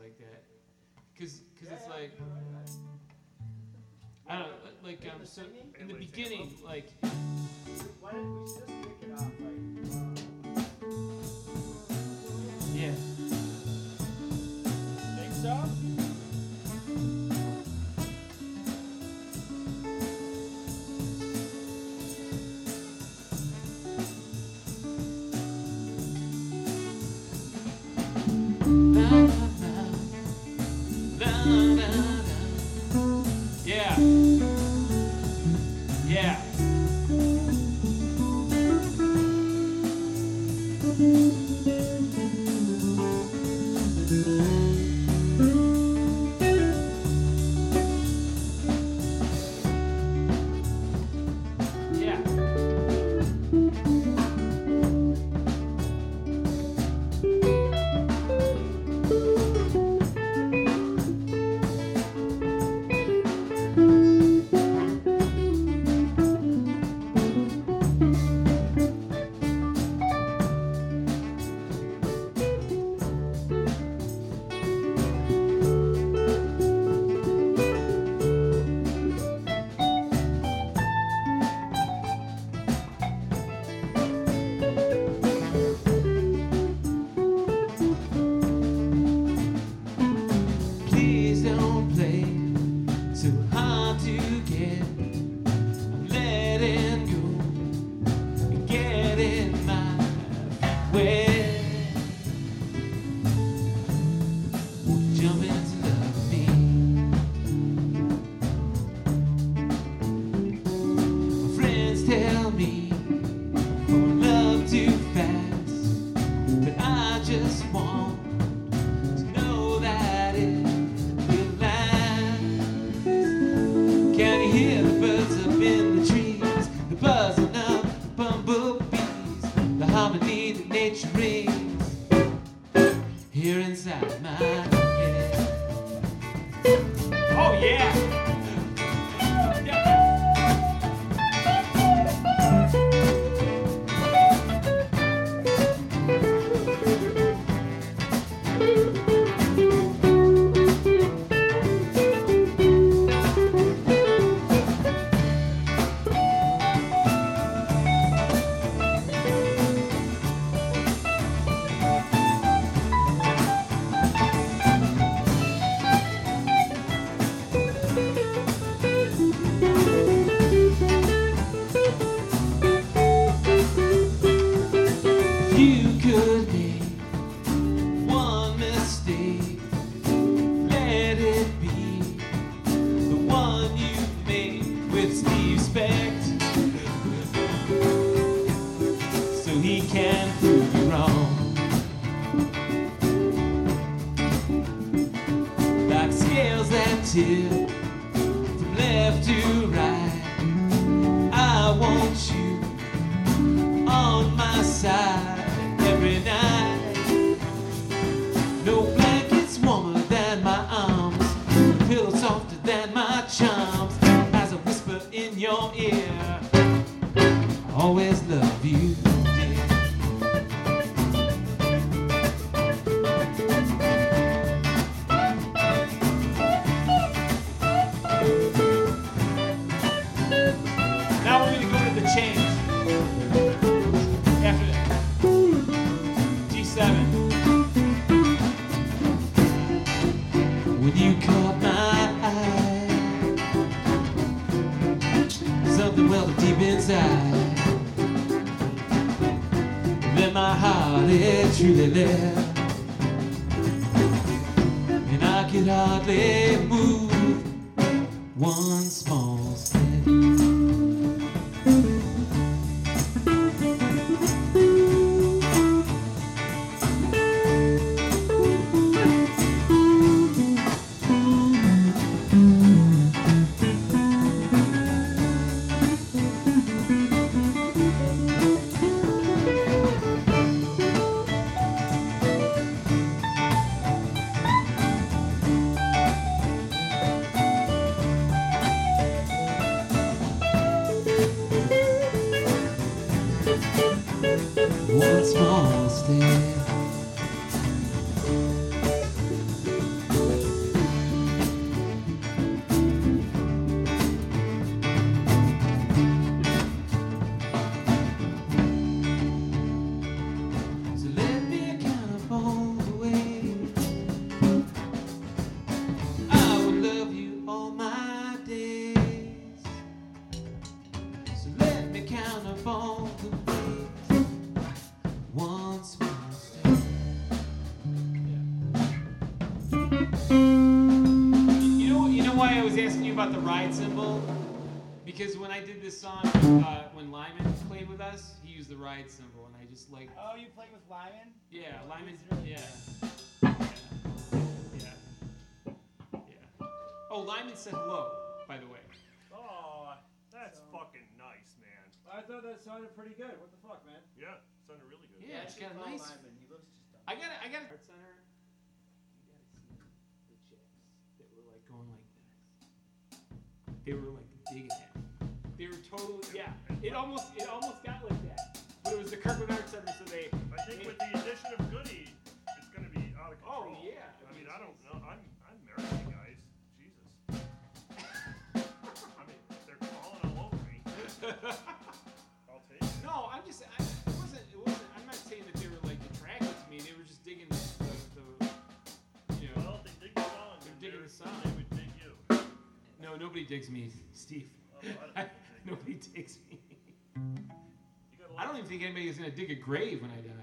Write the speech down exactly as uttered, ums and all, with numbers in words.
like that. Cause, cause it's like, I don't know, like um, so in the beginning, like. Why don't we just kick it off like? Yeah. Think so? Yeah. Yeah. Yeah. Please don't play so hard to get. I'm letting go and getting my way. Won't you jump in to love me? My friends tell me I fall in love too fast, but I just want to know that it will last. Can you hear the birds up in the trees, the buzzing of the bumblebees, the harmony that nature brings here inside my head? Oh yeah! You could make one mistake, let it be the one you made with Steve Specht, so he can prove you wrong. Like scales that tip from left to right, I want you on my side every night. No blankets warmer than my arms, no pillow softer than my charms. As I whisper in your ear, I always love you, dear. Now we're gonna go to the change. After that, G seven. When you caught my eye, something welled deep inside. Then my heart it truly left, and I could hardly move one small step. You know, you know why I was asking you about the ride cymbal? Because when I did this song, uh, when Lyman played with us, he used the ride cymbal, and I just like. Oh, you played with Lyman? Yeah, Oh, Lyman's. he's really Yeah. Yeah. Yeah. Yeah. Oh, Lyman said hello, by the way. Oh, that's So- fucking nice, man. I thought that sounded pretty good. What the fuck, man? Yeah, sounded really good. Yeah, it's I should got a call nice. Lyman. He looks just dumb. I got I got Art Center. You gotta see the chicks that were like going like this. They were like digging it. They were totally yeah. It almost it almost got like that. But it was the Kirkwood Art Center, so they. I think with the addition of Goody, it's gonna be out of Oh control. yeah. I mean, I don't know. I'm I'm married to you guys. Jesus. I mean, they're falling all over me. I'll take it. No, I'm just. I, it wasn't. It wasn't. I'm not saying that they were like attracted to me. They were just digging the, the, the you know. Well, if they dig the song, They're then digging they're- the song. They would dig you. No, nobody digs me, Steve. Oh, I don't think they dig you. Nobody digs me. You got a lot I don't even think anybody's gonna dig a grave when I die.